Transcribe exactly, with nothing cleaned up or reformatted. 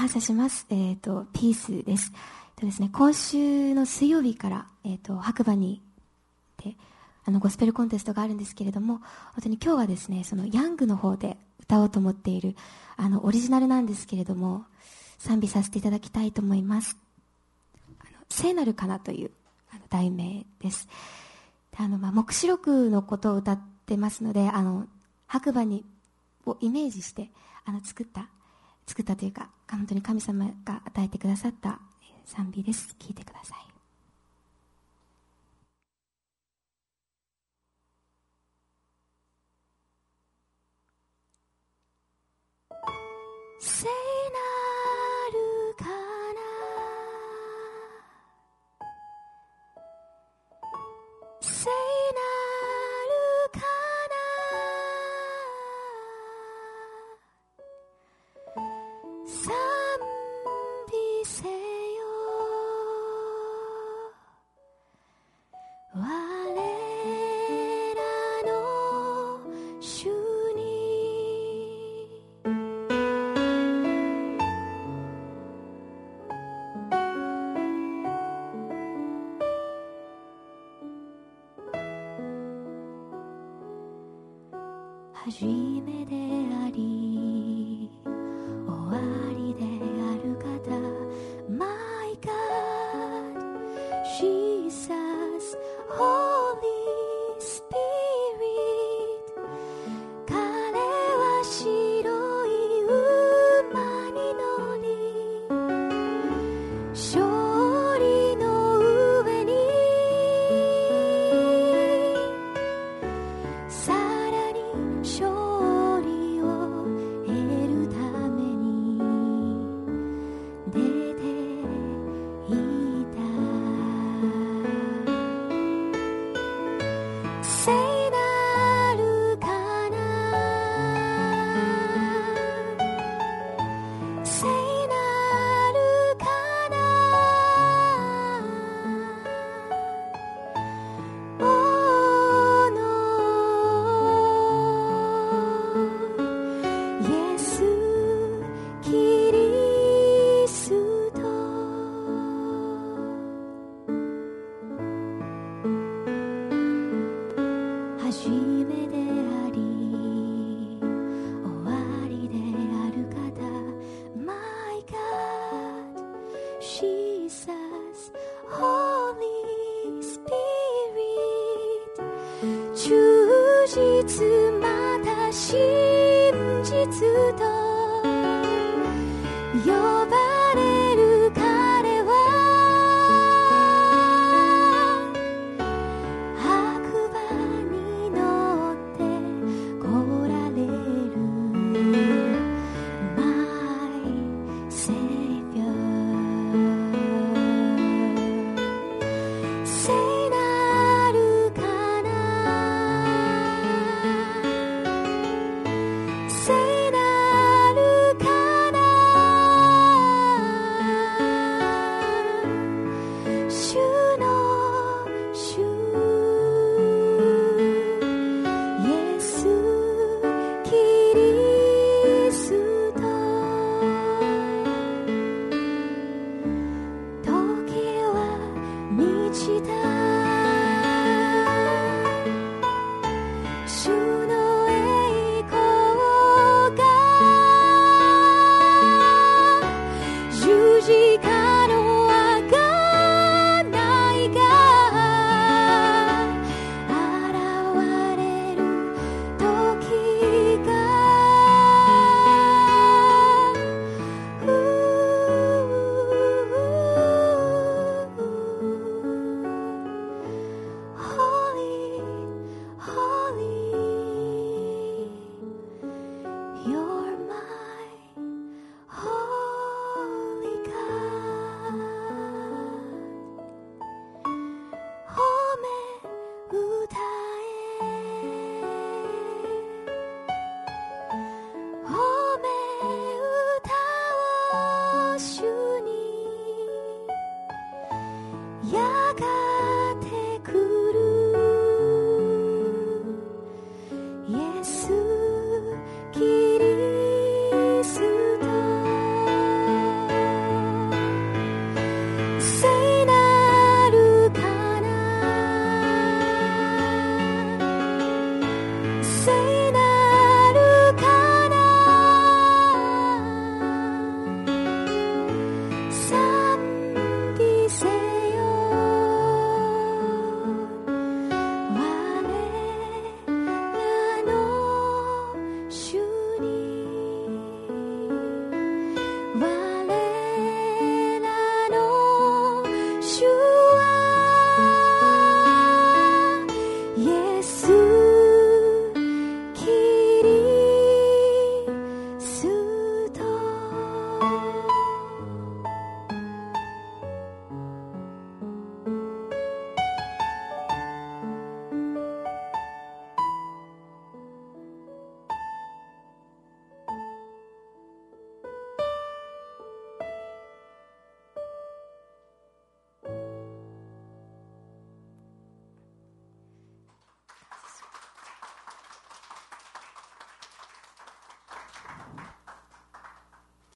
感謝します。えっと、ピースです。えっとですね、今週の水曜日から、えっと、白馬にであのゴスペルコンテストがあるんですけれども、本当に今日はですね、そのヤングの方で歌おうと思っているあのオリジナルなんですけれども、賛美させていただきたいと思います。あの聖なるかなというあの題名です。であの、まあ、黙示録のことを歌ってますので、あの白馬にをイメージしてあの作った作ったというか、本当に神様が与えてくださった賛美です。聴いてください。聖なるかな、聖なるかな、賛美せよ我らの主に。初めであり終わりで